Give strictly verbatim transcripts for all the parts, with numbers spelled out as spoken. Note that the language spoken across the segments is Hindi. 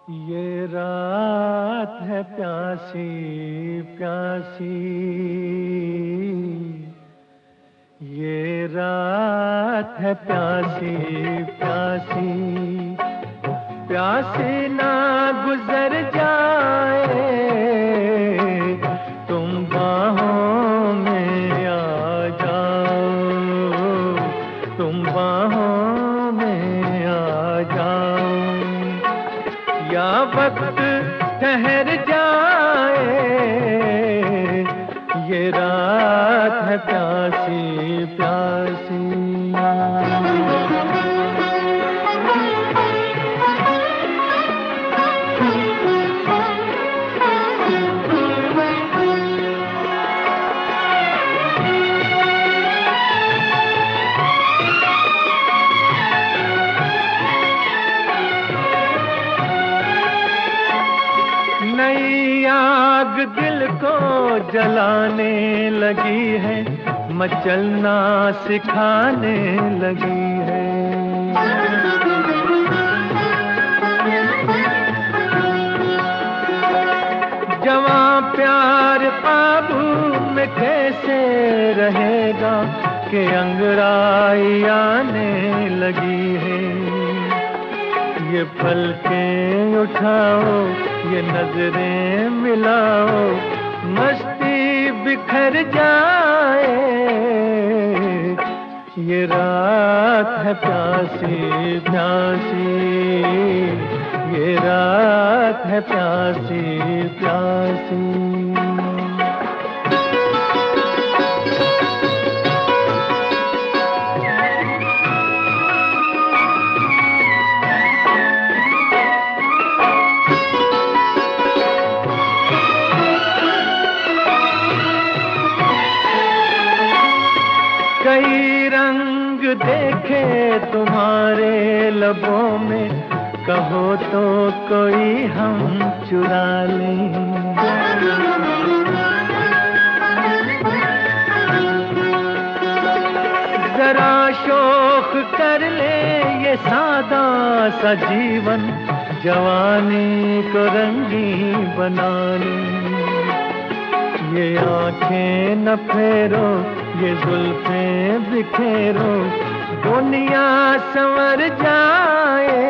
ये रात है प्यासी प्यासी, ये रात है प्यासी प्यासी, प्यासी ना गुजर जाए तुम बाहों में आ जाओ, तुम बाहों में आ जाओ, या वक्त ठहर जाए, ये रात है प्यासी प्यासी। नई आग दिल को जलाने लगी है, मचलना सिखाने लगी है। जवां प्यार काबू में कैसे रहेगा कि अंगड़ाई आने लगी है। ये पलकें उठाओ, ये नजरें मिलाओ, मस्ती बिखर जाए, ये रात है प्यासी प्यासी, ये रात है प्यासी प्यासी। कई रंग देखे तुम्हारे लबों में, कहो तो कोई हम चुरा लें। जरा शौक कर ले ये सादा सा जीवन, जवानी को रंगीन बना ले। ये आंखें न फेरो, ये जुल्फें बिखेरो, दुनिया संवर जाए,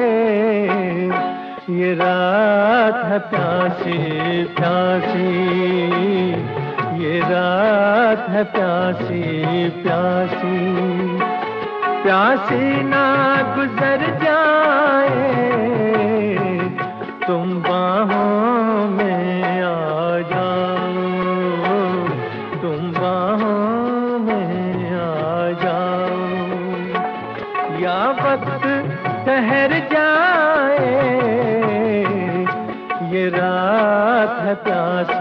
ये रात है प्यासी प्यासी, ये रात है प्यासी प्यासी, प्यासी ना गुजर जाए तुम बाहों में आ जाओ, तुम बाहों में आ जाओ, या वक्त ठहर जाए, ये रात है प्यासी।